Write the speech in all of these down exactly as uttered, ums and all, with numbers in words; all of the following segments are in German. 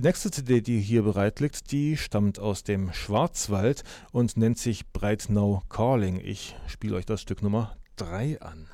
nächste C D, die hier bereit liegt, die stammt aus dem Schwarzwald und nennt sich Breitnau Calling. Ich spiele euch das Stück Nummer drei an.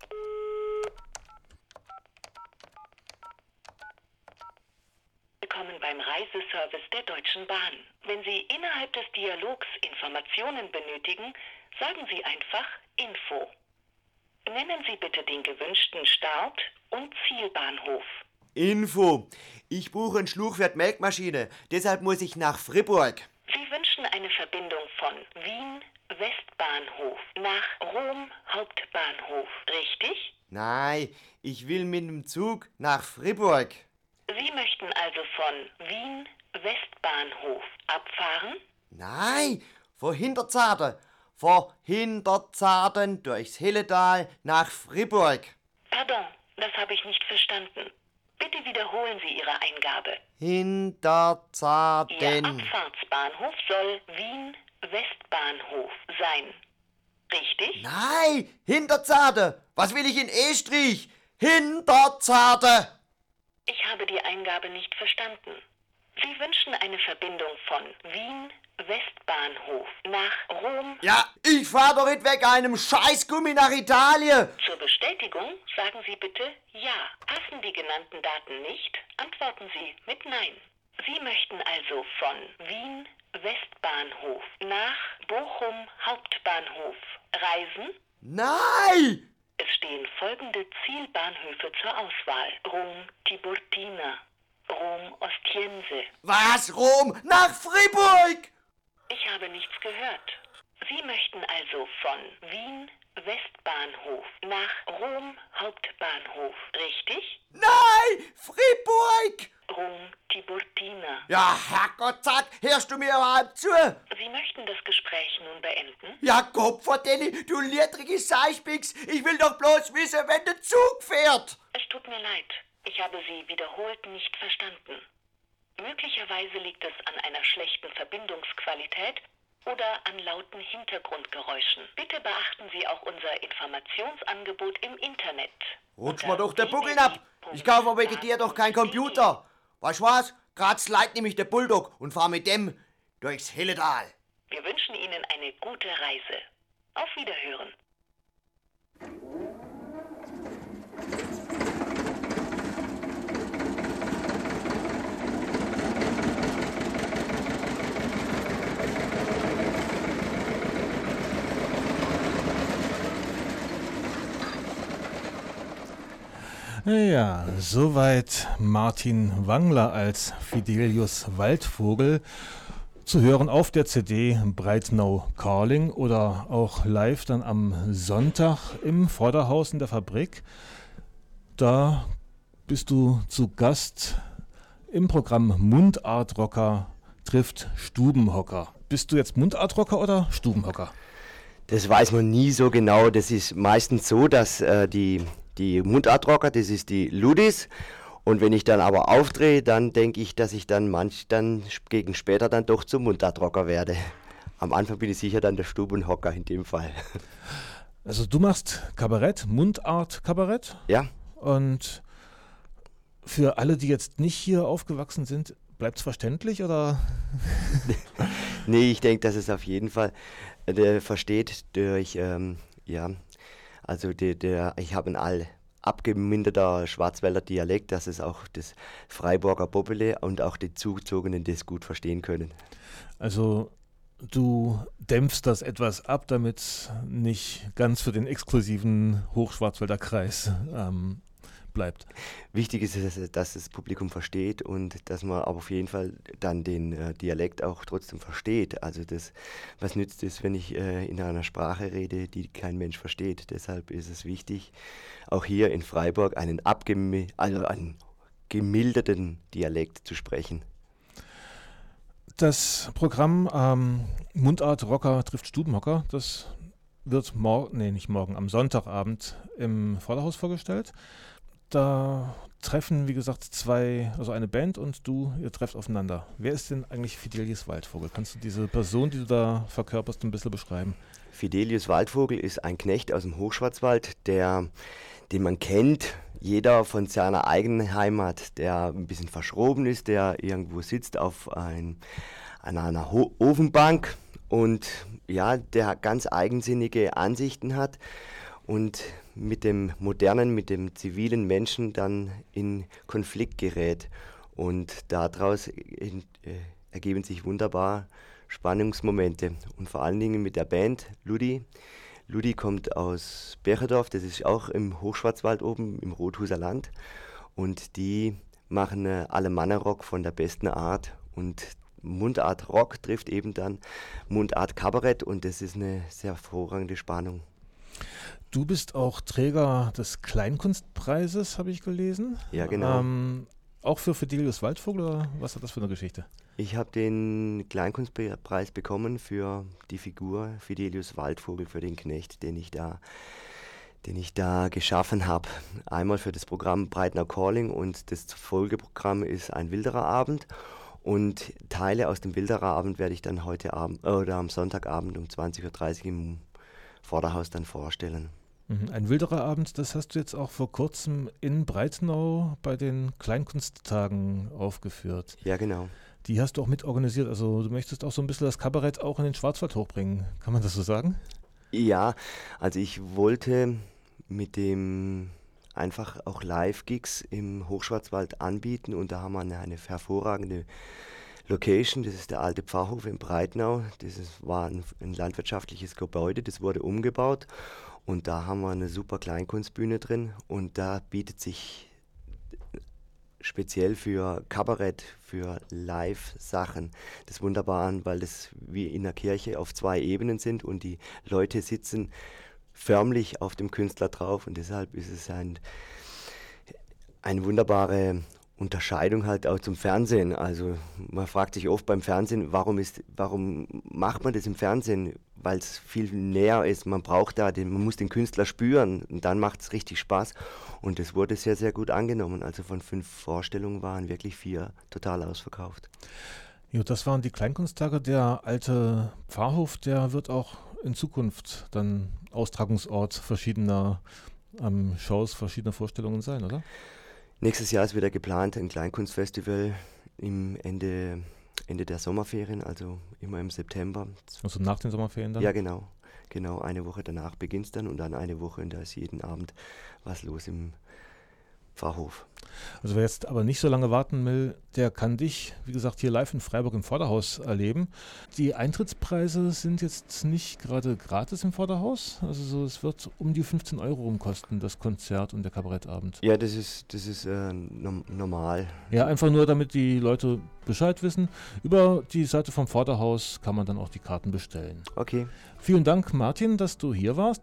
Willkommen beim Reiseservice der Deutschen Bahn. Wenn Sie innerhalb des Dialogs Informationen benötigen, sagen Sie einfach Info. Nennen Sie bitte den gewünschten Start- und Zielbahnhof. Info. Ich buche ein Schluchwert-Melkmaschine, deshalb muss ich nach Fribourg. Sie wünschen eine Verbindung von Wien Westbahnhof nach Rom Hauptbahnhof, richtig? Nein, ich will mit dem Zug nach Fribourg. Sie möchten also von Wien Westbahnhof abfahren? Nein, vor Hinterzarten. Vor Hinterzarten durchs Helletal nach Fribourg. Pardon, das habe ich nicht verstanden. Bitte wiederholen Sie Ihre Eingabe. Hinterzarten. Ihr Abfahrtsbahnhof soll Wien Westbahnhof sein. Richtig? Nein, Hinterzarten. Was will ich in Estrich? Hinterzarten. Ich habe die Eingabe nicht verstanden. Sie wünschen eine Verbindung von Wien Westbahnhof nach Rom. Ja, ich fahr doch nicht weg einem Scheißgummi nach Italien. Zur Bestätigung sagen Sie bitte Ja. Passen die genannten Daten nicht, antworten Sie mit Nein. Sie möchten also von Wien Westbahnhof nach Bochum Hauptbahnhof reisen? Nein! Es stehen folgende Zielbahnhöfe zur Auswahl. Rom Tiburtina, Rom Ostiense. Was, Rom? Nach Fribourg? Ich habe nichts gehört. Sie möchten also von Wien Westbahnhof nach Rom Hauptbahnhof, richtig? Nein, Fribourg! Rom Tiburtina. Ja, Herrgott, sag, hörst du mir überhaupt zu? Sie möchten das Gespräch nun beenden? Ja, Kopf vor Denni, du lietrige Seichpix. Ich will doch bloß wissen, wenn der Zug fährt. Es tut mir leid. Ich habe Sie wiederholt nicht verstanden. Möglicherweise liegt es an einer schlechten Verbindungsqualität oder an lauten Hintergrundgeräuschen. Bitte beachten Sie auch unser Informationsangebot im Internet. Rutsch mir doch der Buckel ab. Ich kaufe wegen dir doch kein Computer. Weißt du was? Grad's leid nämlich der Bulldog und fahr mit dem durchs Helletal. Wir wünschen Ihnen eine gute Reise. Auf Wiederhören. Ja, soweit Martin Wangler als Fidelius Waldvogel, zu hören auf der C D Breitnau Calling oder auch live dann am Sonntag im Vorderhaus in der Fabrik. Da bist du zu Gast im Programm Mundartrocker trifft Stubenhocker. Bist du jetzt Mundartrocker oder Stubenhocker? Das weiß man nie so genau. Das ist meistens so, dass äh, die, die Mundartrocker, das ist die Ludis. Und wenn ich dann aber aufdrehe, dann denke ich, dass ich dann manch dann gegen später dann doch zum Mundartrocker werde. Am Anfang bin ich sicher dann der Stubenhocker in dem Fall. Also du machst Kabarett, Mundart-Kabarett? Ja. Und für alle, die jetzt nicht hier aufgewachsen sind, bleibt es verständlich oder? Nee, ich denke, dass es auf jeden Fall der versteht durch, ähm, ja, also der, der ich habe einen all abgeminderter Schwarzwälder Dialekt, dass es auch das Freiburger Bobbele und auch die Zugezogenen das gut verstehen können. Also du dämpfst das etwas ab, damit es nicht ganz für den exklusiven Hochschwarzwälder Kreis ähm, bleibt. Wichtig ist, dass, dass das Publikum versteht und dass man aber auf jeden Fall dann den äh, Dialekt auch trotzdem versteht. Also das, was nützt es, wenn ich äh, in einer Sprache rede, die kein Mensch versteht. Deshalb ist es wichtig, auch hier in Freiburg einen, abgemi- also einen gemilderten Dialekt zu sprechen. Das Programm ähm, Mundart Rocker trifft Stubenhocker, das wird morgen, nee, nicht morgen, am Sonntagabend im Vorderhaus vorgestellt. Da treffen, wie gesagt, zwei, also eine Band und du, ihr trefft aufeinander. Wer ist denn eigentlich Fidelius Waldvogel? Kannst du diese Person, die du da verkörperst, ein bisschen beschreiben? Fidelius Waldvogel ist ein Knecht aus dem Hochschwarzwald, der den man kennt, jeder von seiner eigenen Heimat, der ein bisschen verschroben ist, der irgendwo sitzt auf ein, an einer Ho- Ofenbank und ja, der ganz eigensinnige Ansichten hat und mit dem modernen, mit dem zivilen Menschen dann in Konflikt gerät. Und daraus in, äh, ergeben sich wunderbar Spannungsmomente. Und vor allen Dingen mit der Band Ludi. Ludi kommt aus Becherdorf, das ist auch im Hochschwarzwald oben, im Rothuser Land. Und die machen äh, Alemannerrock von der besten Art. Und Mundart Rock trifft eben dann Mundart Kabarett und das ist eine sehr hervorragende Spannung. Du bist auch Träger des Kleinkunstpreises, habe ich gelesen. Ja, genau. Ähm, auch für Fidelius Waldvogel, oder was hat das für eine Geschichte? Ich habe den Kleinkunstpreis bekommen für die Figur Fidelius Waldvogel, für den Knecht, den ich da, den ich da geschaffen habe. Einmal für das Programm Breitnau Calling und das Folgeprogramm ist ein Wilderer Abend. Und Teile aus dem Wilderer Abend werde ich dann heute Abend oder am Sonntagabend um zwanzig Uhr dreißig im Vorderhaus dann vorstellen. Ein Wilderer Abend, das hast du jetzt auch vor kurzem in Breitnau bei den Kleinkunsttagen aufgeführt. Ja, genau. Die hast du auch mit organisiert, also du möchtest auch so ein bisschen das Kabarett auch in den Schwarzwald hochbringen. Kann man das so sagen? Ja, also ich wollte mit dem einfach auch Live-Gigs im Hochschwarzwald anbieten und da haben wir eine, eine hervorragende Location, das ist der alte Pfarrhof in Breitnau. Das ist, war ein, ein landwirtschaftliches Gebäude, das wurde umgebaut und da haben wir eine super Kleinkunstbühne drin und da bietet sich speziell für Kabarett, für Live-Sachen das wunderbar an, weil das wie in der Kirche auf zwei Ebenen sind und die Leute sitzen förmlich auf dem Künstler drauf und deshalb ist es ein, eine wunderbare Unterscheidung halt auch zum Fernsehen. Also man fragt sich oft beim Fernsehen, warum ist, warum macht man das im Fernsehen? Weil es viel näher ist. Man braucht da, den, man muss den Künstler spüren und dann macht es richtig Spaß. Und es wurde sehr, sehr gut angenommen. Also von fünf Vorstellungen waren wirklich vier total ausverkauft. Jo, das waren die Kleinkunsttage. Der alte Pfarrhof, der wird auch in Zukunft dann Austragungsort verschiedener ähm, Shows, verschiedener Vorstellungen sein, oder? Nächstes Jahr ist wieder geplant ein Kleinkunstfestival im Ende, Ende der Sommerferien, also immer im September. Also nach den Sommerferien dann? Ja, genau. Genau, eine Woche danach beginnt es dann und dann eine Woche und da ist jeden Abend was los im Pfarrhof. Also wer jetzt aber nicht so lange warten will, der kann dich, wie gesagt, hier live in Freiburg im Vorderhaus erleben. Die Eintrittspreise sind jetzt nicht gerade gratis im Vorderhaus. Also so, es wird um die fünfzehn Euro umkosten, das Konzert und der Kabarettabend. Ja, das ist, das ist äh, no- normal. Ja, einfach nur, damit die Leute Bescheid wissen. Über die Seite vom Vorderhaus kann man dann auch die Karten bestellen. Okay. Vielen Dank, Martin, dass du hier warst.